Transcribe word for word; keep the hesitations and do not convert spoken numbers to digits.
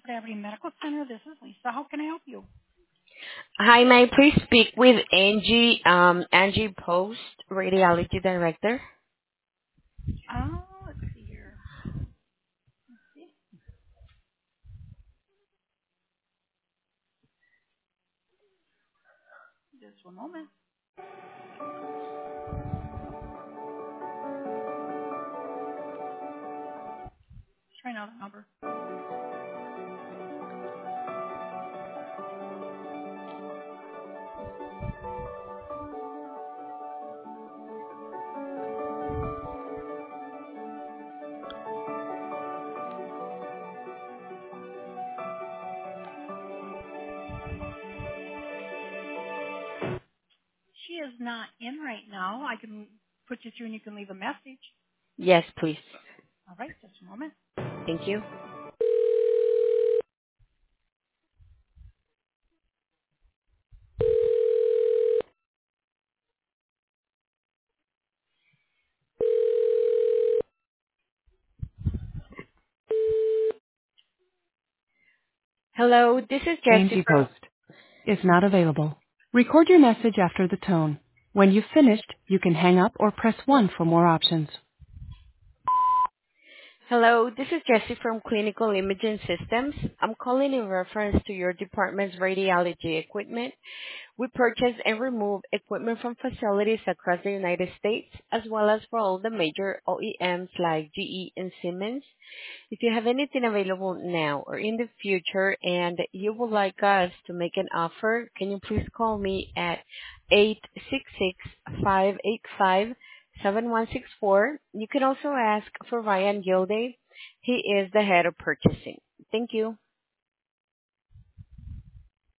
Gravity Medical Center. This is Lisa. How can I help you? Hi, may I please speak with Angie, um, Angie Post, Radiology Director? Uh, let's see here. See? Just one moment. Try another number. She is not in right now. I can put you through and you can leave a message. Yes, please. All right, just a moment. Thank you. Hello, this is Jessie Angie from... Post is not available. Record your message after the tone. When you've finished, you can hang up or press one for more options. Hello, this is Jessie from Clinical Imaging Systems. I'm calling in reference to your department's radiology equipment. We purchase and remove equipment from facilities across the United States, as well as for all the major O E Ms like G E and Siemens. If you have anything available now or in the future and you would like us to make an offer, can you please call me at eight six six, five eight five, seven one six four. You can also ask for Ryan Gilday. He is the head of purchasing. Thank you.